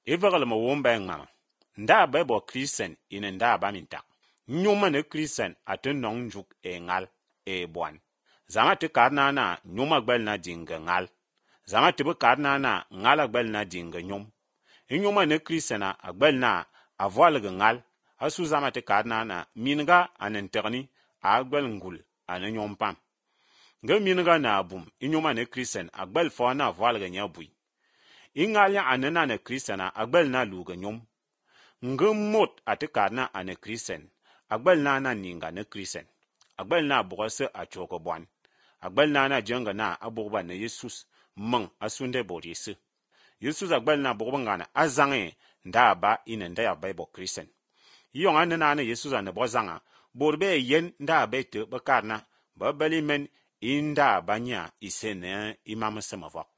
Evegel ma womba ngama. Nda ba bo Christian ine nda ba mintak. Nyuma ne Christian ate nong njuk ngal bwan. Zama te karna na nyuma gbel na dinga ngal. Zama te be karna na ngala gbel na dinga nyum. Nyuma ne Christian agbel na avoalge ngal. Asu zama te karna na minga anenterni agbel ngul ane nyom pam. Nge minga na abum inyuma ne Christian agbel fo na avoalge nyabui. Ingalia anena ne Christian agbel na luge nyum. Nge mot ate karna ane Christian agbel na ninga ne Christian. Agbel na bogose achoko bwan. Agbel na jenga na abogba ne Jesus mang asunde borisi. Jesus agbel na bogba ngana azange nda ba ine nda ya Bible Christian. Yong anena ne Jesus ane bozanga borbe yen nda be te bekarna ba belimen inda banya isene imam semavok.